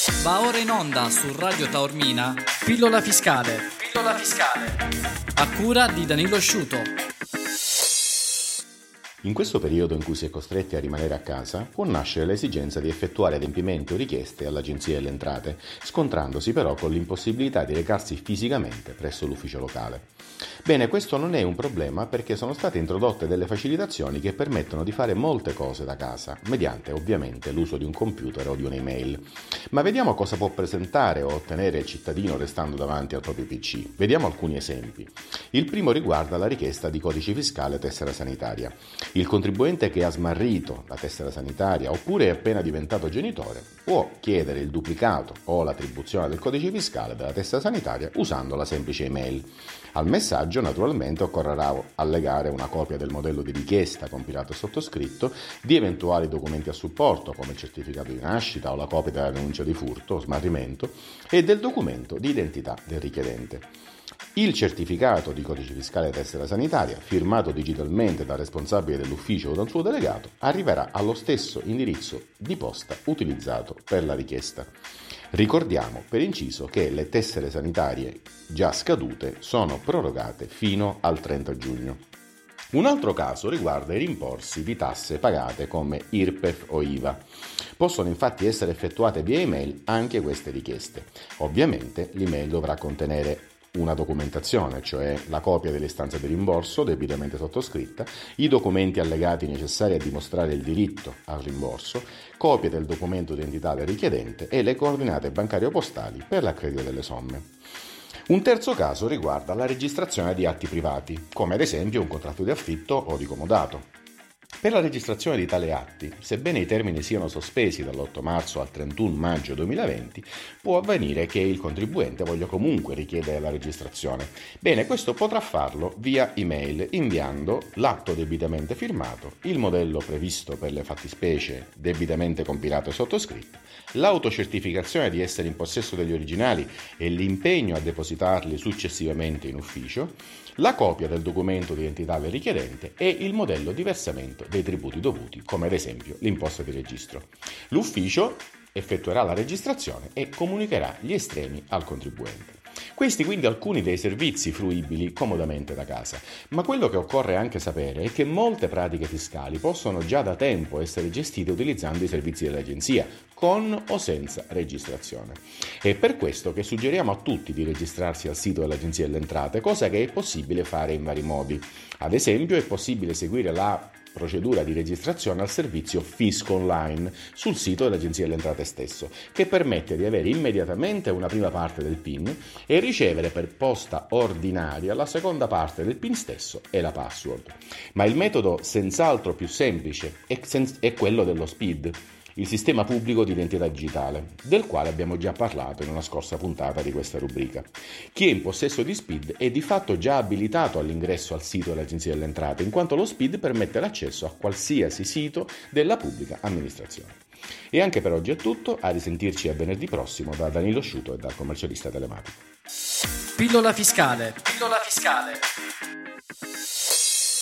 Va ora in onda su Radio Taormina Pillola Fiscale. Pillola Fiscale. A cura di Danilo Sciuto. In questo periodo in cui si è costretti a rimanere a casa, può nascere l'esigenza di effettuare adempimenti o richieste all'Agenzia delle Entrate, scontrandosi però con l'impossibilità di recarsi fisicamente presso l'ufficio locale. Bene, questo non è un problema perché sono state introdotte delle facilitazioni che permettono di fare molte cose da casa, mediante ovviamente l'uso di un computer o di un'email. Ma vediamo cosa può presentare o ottenere il cittadino restando davanti al proprio PC. Vediamo alcuni esempi. Il primo riguarda la richiesta di codice fiscale e tessera sanitaria. Il contribuente che ha smarrito la tessera sanitaria oppure è appena diventato genitore può chiedere il duplicato o l'attribuzione del codice fiscale della tessera sanitaria usando la semplice email. Al messaggio naturalmente occorrerà allegare una copia del modello di richiesta compilato e sottoscritto, di eventuali documenti a supporto come il certificato di nascita o la copia della denuncia di furto o smarrimento e del documento di identità del richiedente. Il certificato di codice fiscale e tessera sanitaria, firmato digitalmente dal responsabile dell'ufficio o dal suo delegato, arriverà allo stesso indirizzo di posta utilizzato per la richiesta. Ricordiamo, per inciso, che le tessere sanitarie già scadute sono prorogate fino al 30 giugno. Un altro caso riguarda i rimborsi di tasse pagate come IRPEF o IVA. Possono infatti essere effettuate via email anche queste richieste. Ovviamente l'email dovrà contenere una documentazione, cioè la copia dell'istanza di rimborso debitamente sottoscritta, i documenti allegati necessari a dimostrare il diritto al rimborso, copia del documento di identità del richiedente e le coordinate bancarie o postali per l'accredito delle somme. Un terzo caso riguarda la registrazione di atti privati, come ad esempio un contratto di affitto o di comodato. Per la registrazione di tali atti, sebbene i termini siano sospesi dall'8 marzo al 31 maggio 2020, può avvenire che il contribuente voglia comunque richiedere la registrazione. Bene, questo potrà farlo via email, inviando l'atto debitamente firmato, il modello previsto per le fattispecie debitamente compilato e sottoscritto, l'autocertificazione di essere in possesso degli originali e l'impegno a depositarli successivamente in ufficio, la copia del documento di identità del richiedente e il modello di versamento dei tributi dovuti, come ad esempio l'imposta di registro. L'ufficio effettuerà la registrazione e comunicherà gli estremi al contribuente. Questi quindi alcuni dei servizi fruibili comodamente da casa, ma quello che occorre anche sapere è che molte pratiche fiscali possono già da tempo essere gestite utilizzando i servizi dell'agenzia, con o senza registrazione. È per questo che suggeriamo a tutti di registrarsi al sito dell'Agenzia delle Entrate, cosa che è possibile fare in vari modi. Ad esempio è possibile seguire la procedura di registrazione al servizio Fisco Online sul sito dell'Agenzia delle Entrate stesso, che permette di avere immediatamente una prima parte del PIN e ricevere per posta ordinaria la seconda parte del PIN stesso e la password. Ma il metodo senz'altro più semplice è quello dello SPID, il sistema pubblico di identità digitale, del quale abbiamo già parlato in una scorsa puntata di questa rubrica. Chi è in possesso di SPID è di fatto già abilitato all'ingresso al sito dell'Agenzia delle Entrate, in quanto lo SPID permette l'accesso a qualsiasi sito della pubblica amministrazione. E anche per oggi è tutto, a risentirci a venerdì prossimo da Danilo Sciuto e dal commercialista telematico. Pillola Fiscale. Pillola Fiscale.